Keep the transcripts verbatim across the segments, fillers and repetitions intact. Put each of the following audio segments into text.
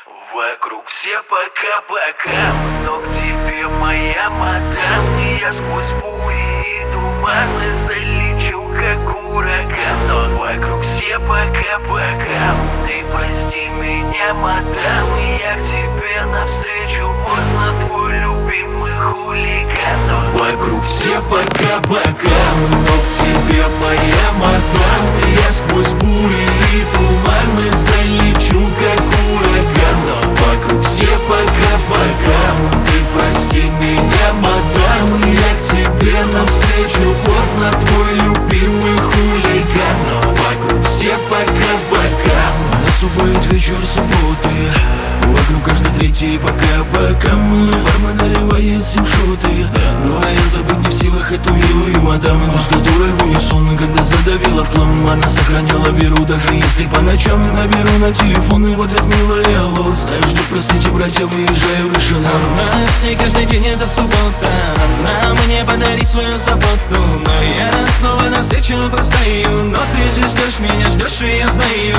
Вокруг все пока-пока, но к тебе моя мадам. И я сквозь бури и туманы залечу, как ураган. Но вокруг все пока-пока, ты прости меня, мадам. И я к тебе навстречу поздно, твой любимый хулиган. Но вокруг все пока-пока, но к тебе моя мадам. И я сквозь бури и туманы залечу, как ураган. Но вокруг все пока-пока, ты прости меня, мадам. И я к тебе навстречу поздно, твой любимый хулиган. Но вокруг все пока-пока. Наступает вечер субботы, вокруг каждый третий пока-пока. Бармен наливает всем шоты, ну а я забыть не в силах эту милую мадам, с которой в унисон, когда задавила в хлам. Она сохраняла веру, даже если по ночам наберу на телефон, и в ответ милая алло. Знаешь, что, простите, братья, выезжаю, решена. И каждый день это суббота, она мне подарит свою заботу. Но я снова навстречу простою, но ты же ждешь меня, ждешь, и я знаю.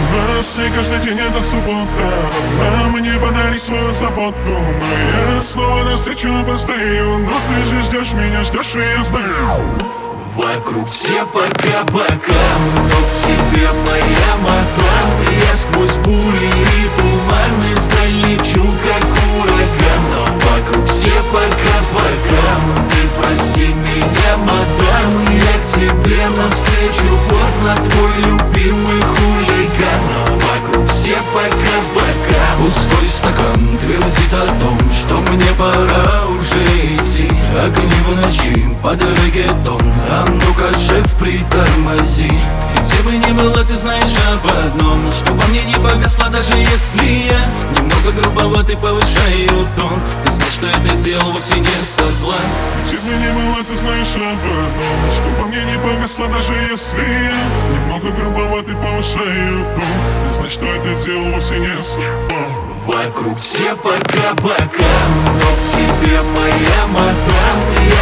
И каждый день это суббота, она мне подарит свою заботу. Но я снова навстречу постою, но ты же ждешь меня, ждешь, и я знаю. Вокруг все пока-пока, но к тебе моя мадам. Я сквозь бури и туманы залечу, как ураган. Но вокруг все пока-пока, ты прости меня, мадам. Я к тебе навстречу поздно, твой любимый хулиган. Но вокруг все пока-пока. Пустой стакан твердит о том, что мне пора уже идти. Огни в ночи под регетон, а ну-ка, шеф, притормози. Где бы ни было, ты знаешь об одном, что во мне не погасла, даже если я немного грубоватый повышаю тон. Ты знаешь, что это делал вовсе не со зла. Где бы ни было, ты знаешь об одном, что во мне не погасла, даже если я немного грубоватый повышаю тон. Ты знаешь, что это делал вовсе не со зла. Вокруг все пока-пока, но к тебе моя мадам.